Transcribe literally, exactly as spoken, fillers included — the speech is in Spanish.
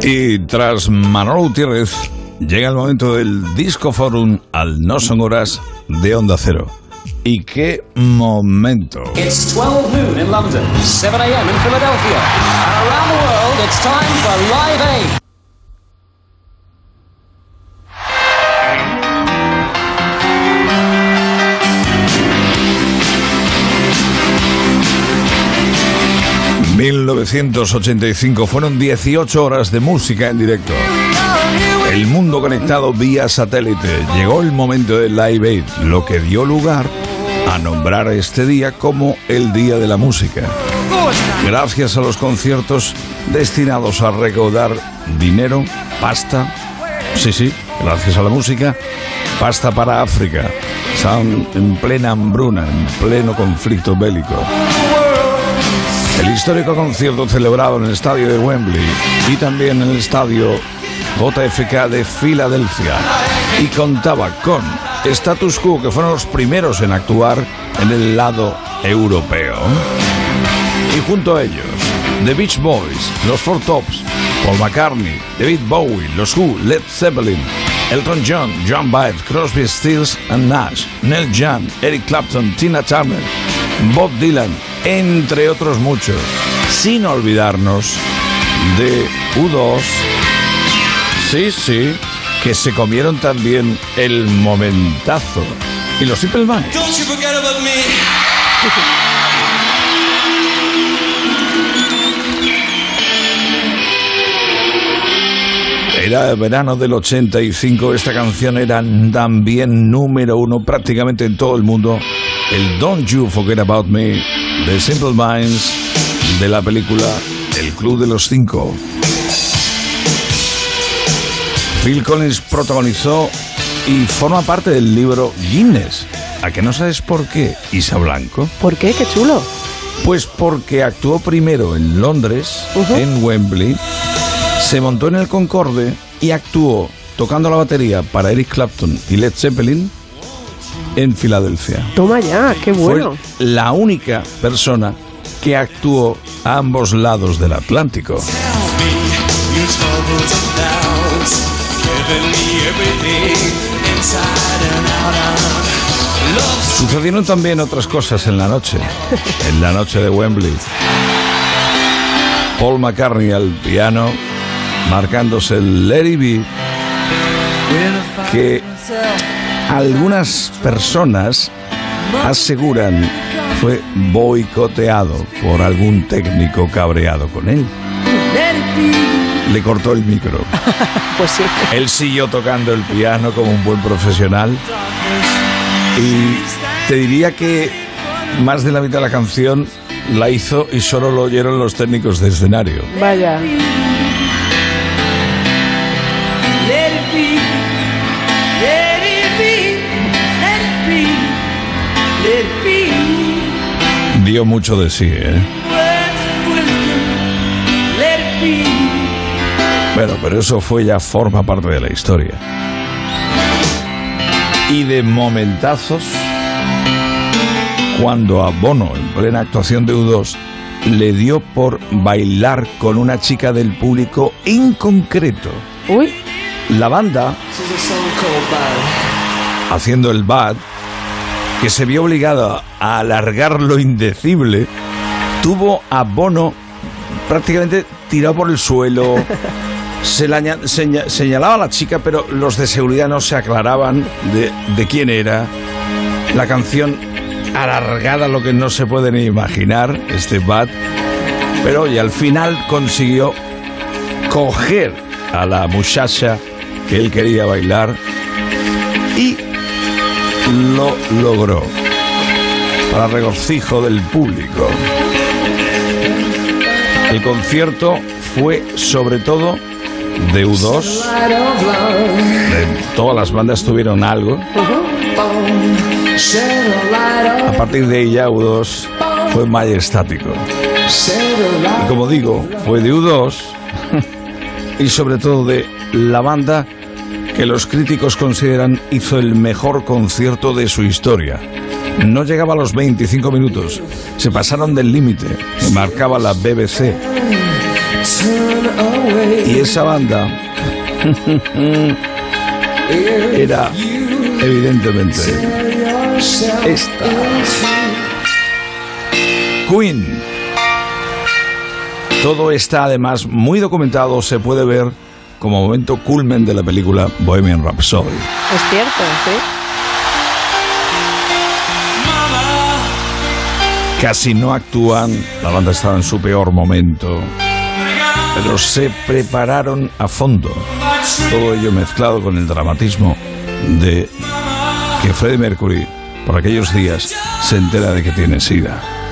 Y tras Manolo Gutiérrez, llega el momento del Disco Forum al No Son Horas de Onda Cero. Y qué momento. It's twelve noon in London, seven a m in Philadelphia. And around the world, it's time for Live Aid. mil novecientos ochenta y cinco fueron dieciocho horas de música en directo. El mundo conectado vía satélite. Llegó el momento del Live Aid, lo que dio lugar a nombrar este día como el Día de la Música. Gracias a los conciertos destinados a recaudar dinero, pasta, sí, sí, gracias a la música, pasta para África. Estaban en plena hambruna, en pleno conflicto bélico. El histórico concierto celebrado en el estadio de Wembley y también en el estadio J F K de Filadelfia, y contaba con Status Quo, que fueron los primeros en actuar en el lado europeo, y junto a ellos The Beach Boys, los Four Tops, Paul McCartney, David Bowie, los Who, Led Zeppelin, Elton John, John Baez, Crosby, Stills and Nash, Neil Young, Eric Clapton, Tina Turner, Bob Dylan, entre otros muchos, sin olvidarnos de U dos, sí, sí, que se comieron también el momentazo, y los Simple Minds. Don't you forget about me. Era el verano del ochenta y cinco, esta canción era también número uno prácticamente en todo el mundo, el Don't You Forget About Me de Simple Minds, de la película El Club de los Cinco. Phil Collins protagonizó y forma parte del libro Guinness. ¿A que no sabes por qué, Isa Blanco? ¿Por qué? ¡Qué chulo! Pues porque actuó primero en Londres, uh-huh. en Wembley, se montó en el Concorde y actuó tocando la batería para Eric Clapton y Led Zeppelin en Filadelfia. Toma ya, qué bueno. Fue la única persona que actuó a ambos lados del Atlántico. Sucedieron también otras cosas en la noche, en la noche de Wembley. Paul McCartney al piano, marcándose el Let It Be, que algunas personas aseguran fue boicoteado por algún técnico cabreado con él. Le cortó el micro. Pues sí. Él siguió tocando el piano como un buen profesional. Y te diría que más de la mitad de la canción la hizo y solo lo oyeron los técnicos de escenario. Vaya. Dio mucho de sí, ¿eh? Bueno, pero eso fue ya forma parte de la historia. Y de momentazos, cuando a Bono, en plena actuación de U dos, le dio por bailar con una chica del público en concreto. Uy. La banda, haciendo el bad, que se vio obligada a alargar lo indecible, tuvo a Bono prácticamente tirado por el suelo. Se la seña, señalaba a la chica, pero los de seguridad no se aclaraban de, de quién era. La canción alargada, lo que no se puede ni imaginar, este bad. Pero oye, al final consiguió coger a la muchacha que él quería bailar y lo logró, para regocijo del público. El concierto fue sobre todo de U dos, de todas las bandas tuvieron algo. A partir de ahí ya U dos fue majestático. Y como digo, fue de U dos y sobre todo de la banda que los críticos consideran hizo el mejor concierto de su historia. No llegaba a los veinticinco minutos, se pasaron del límite que marcaba la B B C. Y esa banda era evidentemente esta. Queen. Todo está además muy documentado, se puede ver como momento culmen de la película Bohemian Rhapsody. Es cierto, sí. Casi no actúan, la banda estaba en su peor momento, pero se prepararon a fondo. Todo ello mezclado con el dramatismo de que Freddie Mercury, por aquellos días, se entera de que tiene SIDA.